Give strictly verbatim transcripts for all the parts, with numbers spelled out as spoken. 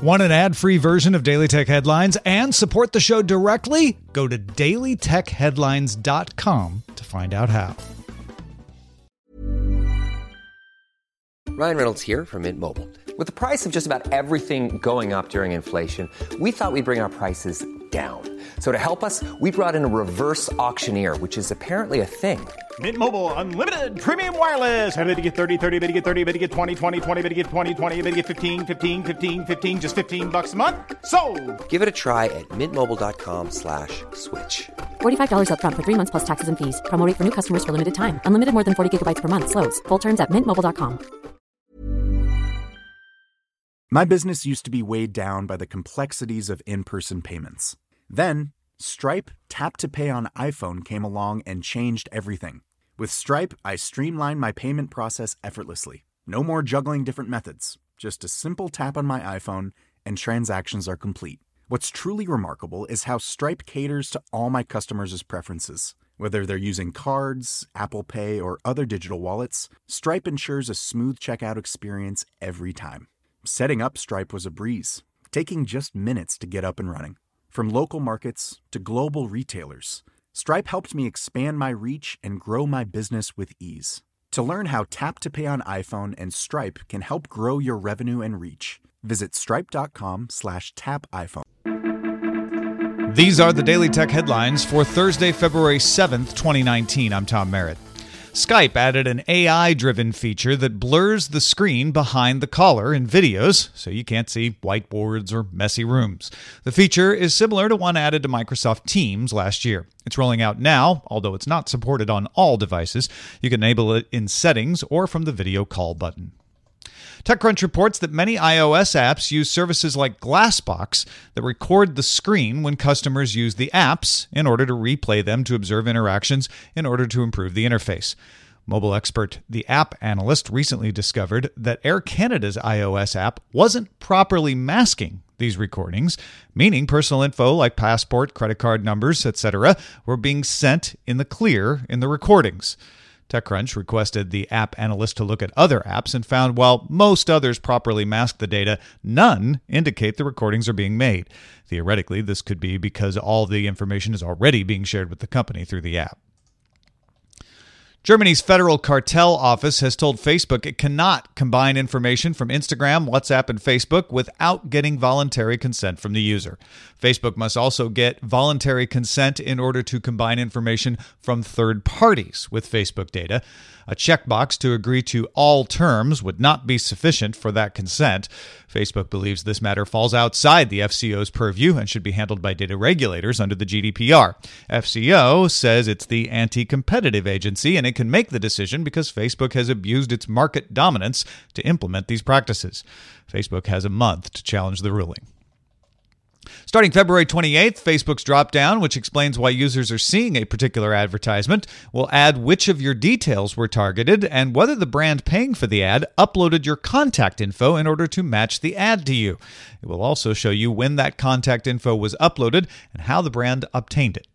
Want an ad-free version of Daily Tech Headlines and support the show directly? Go to daily tech headlines dot com to find out how. Ryan Reynolds here from Mint Mobile. With the price of just about everything going up during inflation, we thought we'd bring our prices down. So to help us, we brought in a reverse auctioneer, which is apparently a thing. Mint Mobile Unlimited Premium Wireless. How to get thirty, thirty, how to get thirty, how to get twenty, twenty, twenty, how to get twenty, twenty, how to get fifteen, fifteen, fifteen, fifteen, just fifteen bucks a month? Sold! Give it a try at mintmobile.com slash switch. forty-five dollars up front for three months plus taxes and fees. Promo rate for new customers for limited time. Unlimited more than forty gigabytes per month. Slows full terms at mint mobile dot com. My business used to be weighed down by the complexities of in-person payments. Then, Stripe Tap to Pay on iPhone came along and changed everything. With Stripe, I streamlined my payment process effortlessly. No more juggling different methods. Just a simple tap on my iPhone and transactions are complete. What's truly remarkable is how Stripe caters to all my customers' preferences. Whether they're using cards, Apple Pay, or other digital wallets, Stripe ensures a smooth checkout experience every time. Setting up Stripe was a breeze, taking just minutes to get up and running. From local markets to global retailers, Stripe helped me expand my reach and grow my business with ease. To learn how Tap to Pay on iPhone and Stripe can help grow your revenue and reach, visit stripe.com slash tap iPhone. These are the Daily Tech Headlines for Thursday, February seventh, twenty nineteen. I'm Tom Merritt. Skype added an A I-driven feature that blurs the screen behind the caller in videos, so you can't see whiteboards or messy rooms. The feature is similar to one added to Microsoft Teams last year. It's rolling out now, although it's not supported on all devices. You can enable it in Settings or from the Video Call button. TechCrunch reports that many iOS apps use services like Glassbox that record the screen when customers use the apps in order to replay them to observe interactions in order to improve the interface. Mobile expert The App Analyst recently discovered that Air Canada's iOS app wasn't properly masking these recordings, meaning personal info like passport, credit card numbers, et cetera were being sent in the clear in the recordings. TechCrunch requested the app analyst to look at other apps and found while most others properly mask the data, none indicate the recordings are being made. Theoretically, this could be because all the information is already being shared with the company through the app. Germany's Federal Cartel Office has told Facebook it cannot combine information from Instagram, WhatsApp, and Facebook without getting voluntary consent from the user. Facebook must also get voluntary consent in order to combine information from third parties with Facebook data. A checkbox to agree to all terms would not be sufficient for that consent. Facebook believes this matter falls outside the F C O's purview and should be handled by data regulators under the G D P R. F C O says it's the anti-competitive agency and it can make the decision because Facebook has abused its market dominance to implement these practices. Facebook has a month to challenge the ruling. Starting February twenty-eighth, Facebook's drop-down, which explains why users are seeing a particular advertisement, will add which of your details were targeted and whether the brand paying for the ad uploaded your contact info in order to match the ad to you. It will also show you when that contact info was uploaded and how the brand obtained it.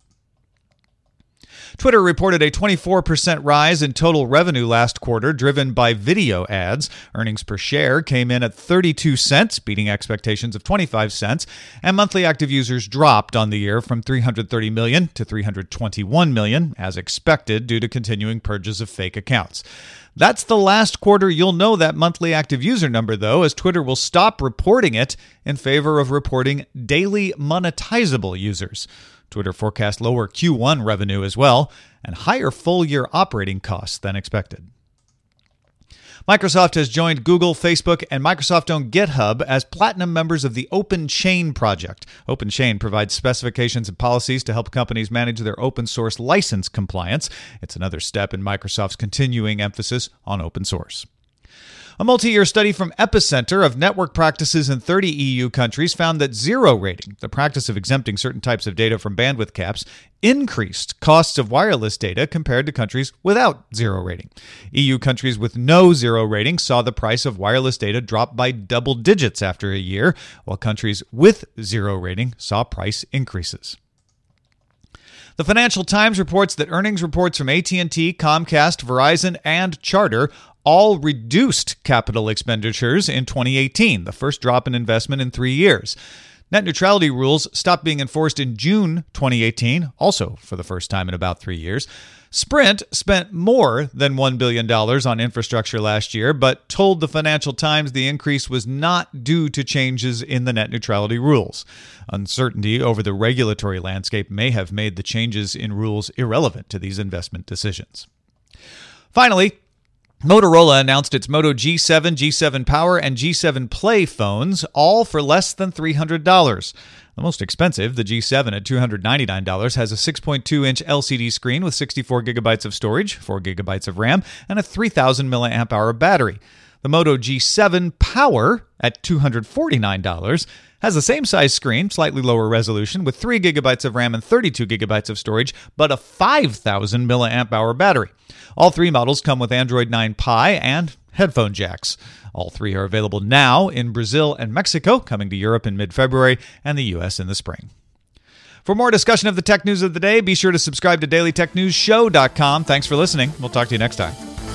Twitter reported a twenty-four percent rise in total revenue last quarter, driven by video ads. Earnings per share came in at thirty-two cents, beating expectations of twenty-five cents, and monthly active users dropped on the year from three hundred thirty million to three hundred twenty-one million, as expected due to continuing purges of fake accounts. That's the last quarter you'll know that monthly active user number, though, as Twitter will stop reporting it in favor of reporting daily monetizable users. Twitter forecast lower Q one revenue as well, and higher full-year operating costs than expected. Microsoft has joined Google, Facebook, and Microsoft-owned GitHub as platinum members of the Open Chain project. Open Chain provides specifications and policies to help companies manage their open-source license compliance. It's another step in Microsoft's continuing emphasis on open source. A multi-year study from Epicenter of network practices in thirty E U countries found that zero rating, the practice of exempting certain types of data from bandwidth caps, increased costs of wireless data compared to countries without zero rating. E U countries with no zero rating saw the price of wireless data drop by double digits after a year, while countries with zero rating saw price increases. The Financial Times reports that earnings reports from A T and T, Comcast, Verizon, and Charter all reduced capital expenditures in twenty eighteen, the first drop in investment in three years. Net neutrality rules stopped being enforced in June twenty eighteen, also for the first time in about three years. Sprint spent more than one billion dollars on infrastructure last year, but told the Financial Times the increase was not due to changes in the net neutrality rules. Uncertainty over the regulatory landscape may have made the changes in rules irrelevant to these investment decisions. Finally, Motorola announced its Moto G seven, G seven Power, and G seven Play phones, all for less than three hundred dollars. The most expensive, the G seven at two hundred ninety-nine dollars, has a six point two inch L C D screen with sixty-four gigabytes of storage, four gigabytes of RAM, and a three thousand milliamp hour battery. The Moto G seven Power at two hundred forty-nine dollars has the same size screen, slightly lower resolution, with three gigabytes of RAM and thirty-two gigabytes of storage, but a five thousand milliamp hour battery. All three models come with Android nine Pie and headphone jacks. All three are available now in Brazil and Mexico, coming to Europe in mid-February, and the U S in the spring. For more discussion of the tech news of the day, be sure to subscribe to daily tech news show dot com. Thanks for listening. We'll talk to you next time.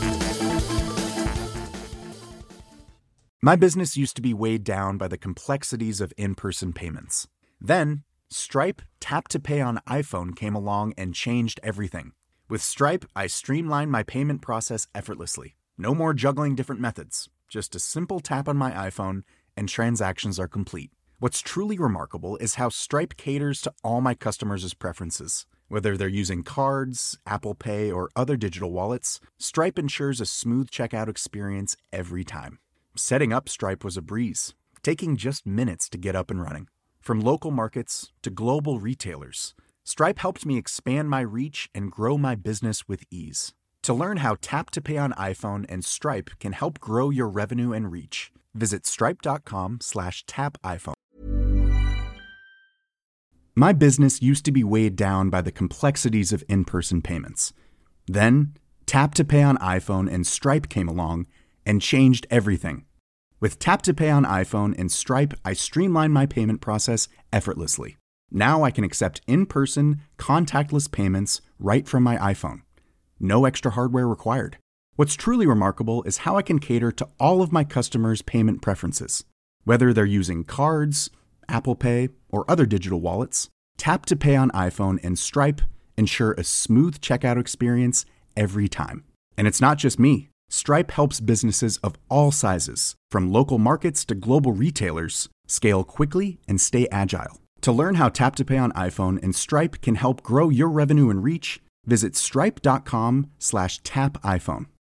My business used to be weighed down by the complexities of in-person payments. Then, Stripe Tap to Pay on iPhone came along and changed everything. With Stripe, I streamlined my payment process effortlessly. No more juggling different methods. Just a simple tap on my iPhone and transactions are complete. What's truly remarkable is how Stripe caters to all my customers' preferences. Whether they're using cards, Apple Pay, or other digital wallets, Stripe ensures a smooth checkout experience every time. Setting up Stripe was a breeze, taking just minutes to get up and running. From local markets to global retailers, Stripe helped me expand my reach and grow my business with ease. To learn how Tap to Pay on iPhone and Stripe can help grow your revenue and reach, visit stripe.com slash tap iPhone. My business used to be weighed down by the complexities of in-person payments. Then, Tap to Pay on iPhone and Stripe came along and changed everything. With Tap to Pay on iPhone and Stripe, I streamlined my payment process effortlessly. Now I can accept in-person, contactless payments right from my iPhone. No extra hardware required. What's truly remarkable is how I can cater to all of my customers' payment preferences. Whether they're using cards, Apple Pay, or other digital wallets, Tap to Pay on iPhone and Stripe ensure a smooth checkout experience every time. And it's not just me. Stripe helps businesses of all sizes, from local markets to global retailers, scale quickly and stay agile. To learn how Tap to Pay on iPhone and Stripe can help grow your revenue and reach, visit stripe.com slash tap iPhone.